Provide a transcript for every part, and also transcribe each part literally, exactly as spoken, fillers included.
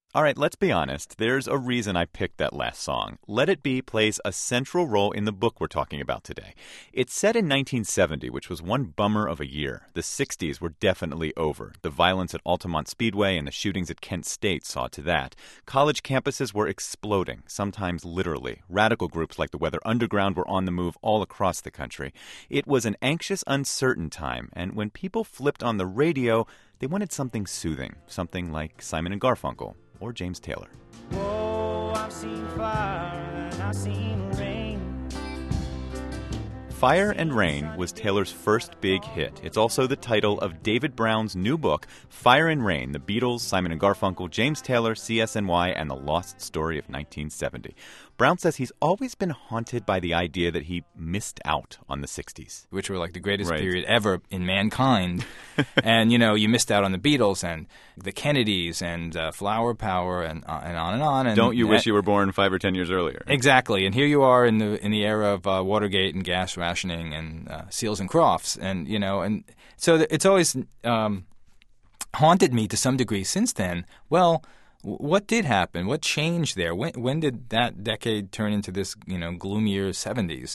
All right, let's be honest. There's a reason I picked that last song. Let It Be plays a central role in the book we're talking about today. It's set in nineteen seventy, which was one bummer of a year. The sixties were definitely over. The violence at Altamont Speedway and the shootings at Kent State saw to that. College campuses were exploding, sometimes literally. Radical groups like the Weather Underground were on the move all across the country. It was an anxious, uncertain time, and when people flipped on the radio, they wanted something soothing, something like Simon and Garfunkel. Or James Taylor. Whoa, I've seen fire and I've seen rain. Fire and Rain was Taylor's first big hit. It's also the title of David Brown's new book, Fire and Rain, The Beatles, Simon and Garfunkel, James Taylor, C S N Y, and the Lost Story of nineteen seventy. Brown says he's always been haunted by the idea that he missed out on the sixties. Which were like the greatest Right. period ever in mankind. And, you know, you missed out on the Beatles and the Kennedys and uh, Flower Power and, uh, and on and on. And Don't you wish that- you were born five or ten years earlier? Exactly. And here you are in the in the era of uh, Watergate and gas rationing and uh, Seals and Crofts. And, you know, and so th- it's always um, haunted me to some degree since then. Well, what did happen? What changed there? When when did that decade turn into this, you know, gloomier seventies?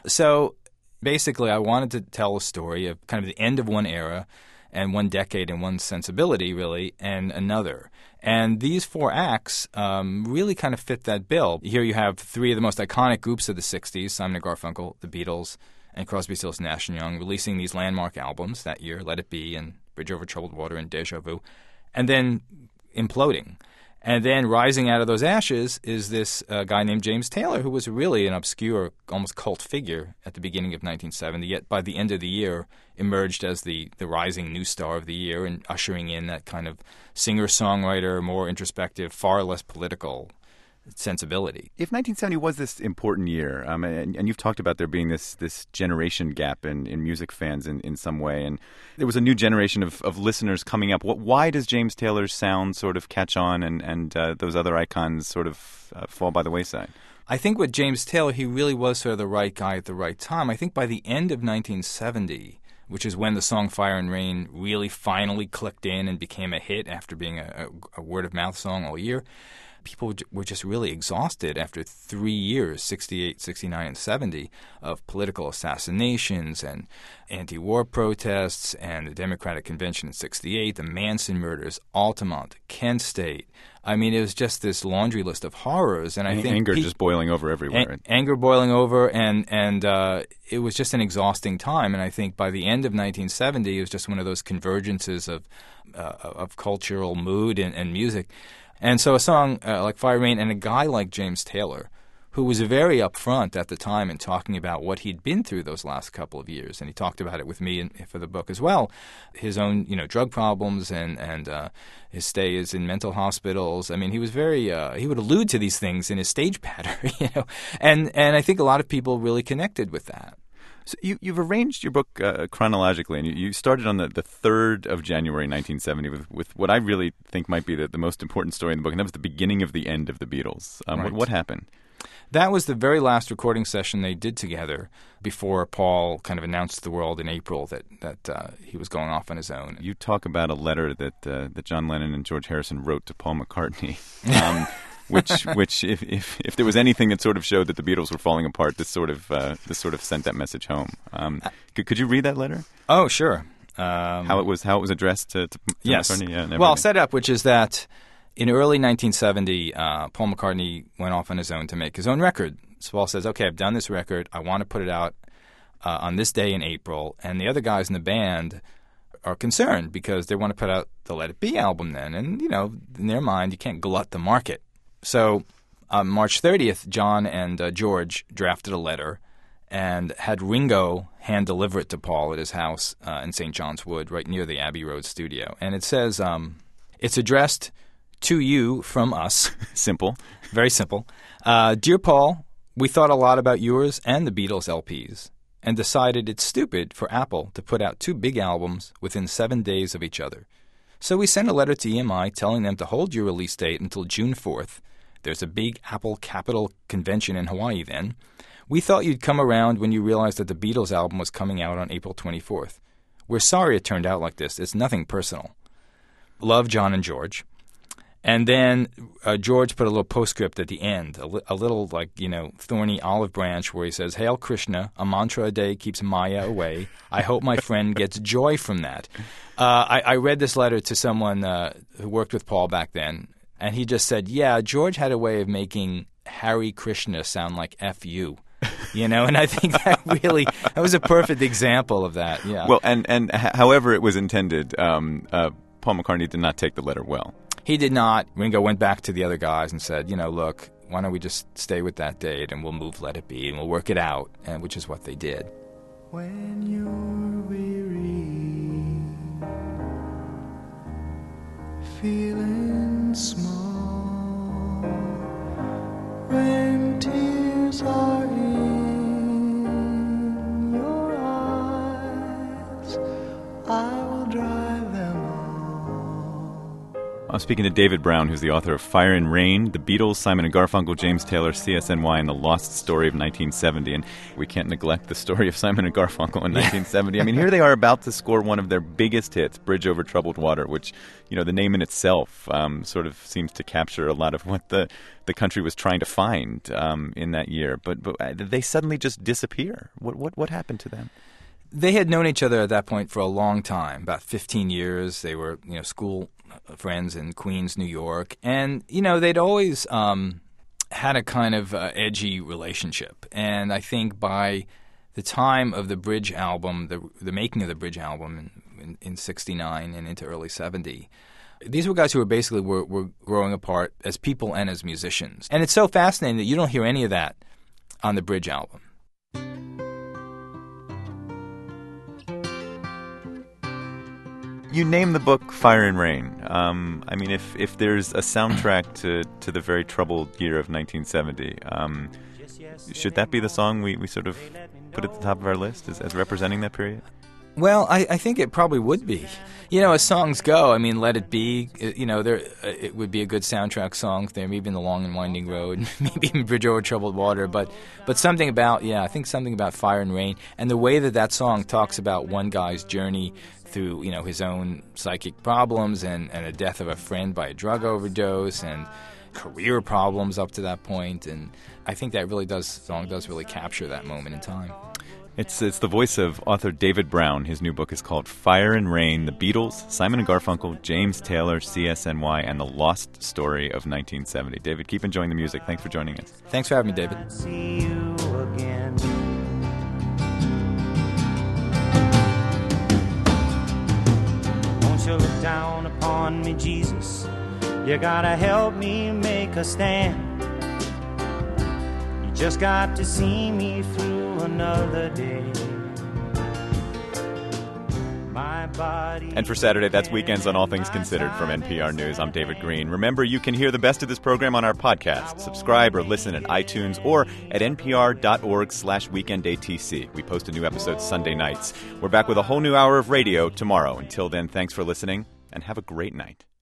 So basically, I wanted to tell a story of kind of the end of one era and one decade and one sensibility, really, and another. And these four acts um, really kind of fit that bill. Here you have three of the most iconic groups of the sixties, Simon and Garfunkel, the Beatles, and Crosby, Stills, Nash and Young, releasing these landmark albums that year, Let It Be and Bridge Over Troubled Water and Deja Vu, and then imploding. And then rising out of those ashes is this uh, guy named James Taylor, who was really an obscure, almost cult figure at the beginning of nineteen seventy, yet by the end of the year emerged as the, the rising new star of the year and ushering in that kind of singer-songwriter, more introspective, far less political sensibility. If nineteen seventy was this important year, um, and, and you've talked about there being this this generation gap in, in music fans in, in some way, and there was a new generation of, of listeners coming up, what, why does James Taylor's sound sort of catch on and, and uh, those other icons sort of uh, fall by the wayside? I think with James Taylor, he really was sort of the right guy at the right time. I think by the end of nineteen seventy, which is when the song Fire and Rain really finally clicked in and became a hit after being a, a, a word-of-mouth song all year, people were just really exhausted after three years, sixty-eight, sixty-nine, and seventy, of political assassinations and anti-war protests and the Democratic Convention in sixty-eight, the Manson murders, Altamont, Kent State. I mean, it was just this laundry list of horrors. And I think anger pe- just boiling over everywhere. An- anger boiling over, and, and uh, it was just an exhausting time. And I think by the end of nineteen seventy, it was just one of those convergences of, uh, of cultural mood and, and music. And so a song uh, like Fire Rain and a guy like James Taylor, who was very upfront at the time in talking about what he'd been through those last couple of years, and he talked about it with me in, for the book as well, his own, you know, drug problems and and uh, his stays in mental hospitals. I mean, he was very uh, he would allude to these things in his stage patter, you know, and and I think a lot of people really connected with that. So you, you've arranged your book uh, chronologically, and you, you started on the, the third of January nineteen seventy with, with what I really think might be the, the most important story in the book, and that was the beginning of the end of the Beatles. Um, Right. what, what happened? That was the very last recording session they did together before Paul kind of announced to the world in April that, that uh, he was going off on his own. You talk about a letter that uh, that John Lennon and George Harrison wrote to Paul McCartney. Um, Which, which, if, if if there was anything that sort of showed that the Beatles were falling apart, this sort of uh, this sort of sent that message home. Um, could, could you read that letter? Oh, sure. Um, How it was how it was addressed to, to, to yes. McCartney? Yeah, and well, everything. set up, which is that in early nineteen seventy, uh, Paul McCartney went off on his own to make his own record. So Paul says, "Okay, I've done this record. I want to put it out uh, on this day in April." And the other guys in the band are concerned because they want to put out the Let It Be album then, and you know, in their mind, you can't glut the market. So on March thirtieth, John and uh, George drafted a letter and had Ringo hand deliver it to Paul at his house uh, in Saint John's Wood, right near the Abbey Road studio. And it says, um, it's addressed to you from us. Simple. Very simple. Uh, Dear Paul, we thought a lot about yours and the Beatles L Ps and decided it's stupid for Apple to put out two big albums within seven days of each other. So we sent a letter to E M I telling them to hold your release date until June fourth. There's a big Apple Capital convention in Hawaii then. We thought you'd come around when you realized that the Beatles album was coming out on April twenty-fourth. We're sorry it turned out like this. It's nothing personal. Love, John and George. And then uh, George put a little postscript at the end, a, li- a little like, you know, thorny olive branch where he says, "Hail Krishna, a mantra a day keeps Maya away. I hope my friend gets joy from that." Uh, I, I read this letter to someone uh, who worked with Paul back then, and he just said, yeah, George had a way of making Hare Krishna sound like F you. You know, and I think that really, that was a perfect example of that, yeah. Well, and, and h- however it was intended, um, uh, Paul McCartney did not take the letter well. He did not. Ringo went back to the other guys and said, you know, look, why don't we just stay with that date and we'll move Let It Be and we'll work it out, and which is what they did. When you're weary, feeling small, when tears are in your eyes, I will dry them all. I'm speaking to David Brown, who's the author of Fire and Rain, The Beatles, Simon and Garfunkel, James Taylor, C S N Y, and The Lost Story of nineteen seventy. And we can't neglect the story of Simon and Garfunkel in nineteen seventy. I mean, here they are about to score one of their biggest hits, Bridge Over Troubled Water, which, you know, the name in itself um, sort of seems to capture a lot of what the, the country was trying to find um, in that year. But, but they suddenly just disappear. What, what, what happened to them? They had known each other at that point for a long time, about fifteen years. They were, you know, school friends in Queens, New York. And, you know, they'd always um, had a kind of uh, edgy relationship. And I think by the time of the Bridge album, the the making of the Bridge album in, in, in sixty-nine and into early seventy, these were guys who were basically were, were growing apart as people and as musicians. And it's so fascinating that you don't hear any of that on the Bridge album. You name the book Fire and Rain. Um, I mean, if, if there's a soundtrack to, to the very troubled year of nineteen seventy, um, should that be the song we, we sort of put at the top of our list as, as representing that period? Well, I, I think it probably would be. You know, as songs go, I mean, Let It Be, you know, there it would be a good soundtrack song there, maybe in The Long and Winding Road, maybe in Bridge Over Troubled Water, but but something about, yeah, I think something about Fire and Rain, and the way that that song talks about one guy's journey through, you know, his own psychic problems and, and a death of a friend by a drug overdose and career problems up to that point, and I think that really does, song does really capture that moment in time. It's it's the voice of author David Brown. His new book is called Fire and Rain, The Beatles, Simon and Garfunkel, James Taylor, C S N Y, and The Lost Story of nineteen seventy. David, keep enjoying the music. Thanks for joining us. Thanks for having me, David. See you again. Won't you look down upon me, Jesus? You gotta help me make a stand. You just got to see me through another day. My body. And for Saturday, that's Weekends on All Things Considered from N P R News. I'm David Green. Remember, you can hear the best of this program on our podcast. Subscribe or listen at iTunes or at npr.org slash weekendatc. We post a new episode Sunday nights. We're back with a whole new hour of radio tomorrow. Until then, thanks for listening and have a great night.